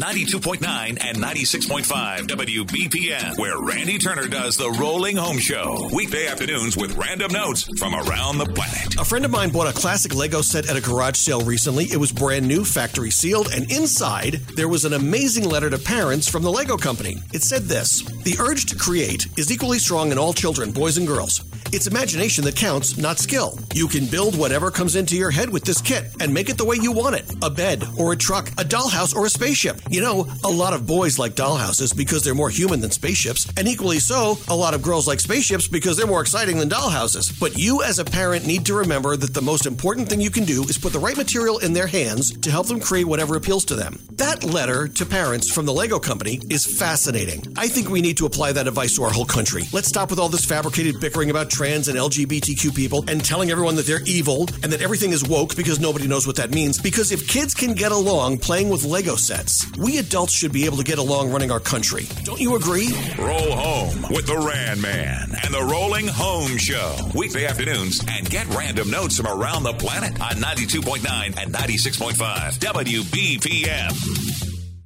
92.9 and 96.5 WBPM, where Randy Turner does the Rolling Home Show. Weekday afternoons with random notes from around the planet. A friend of mine bought a classic Lego set at a garage sale recently. It was brand new, factory sealed, and inside there was an amazing letter to parents from the Lego company. It said this: "The urge to create is equally strong in all children, boys and girls. It's imagination that counts, not skill. You can build whatever comes into your head with this kit and make it the way you want it. A bed or a truck, a dollhouse or a spaceship. You know, a lot of boys like dollhouses because they're more human than spaceships, and equally so, a lot of girls like spaceships because they're more exciting than dollhouses. But you as a parent need to remember that the most important thing you can do is put the right material in their hands to help them create whatever appeals to them." That letter to parents from the Lego company is fascinating. I think we need to apply that advice to our whole country. Let's stop with all this fabricated bickering about trans and LGBTQ people and telling everyone that they're evil and that everything is woke because nobody knows what that means. Because if kids can get along playing with Lego sets, we adults should be able to get along running our country. Don't you agree? Roll home with the Ran Man and the Rolling Home Show. Weekday afternoons, and get random notes from around the planet on 92.9 and 96.5 WBPM.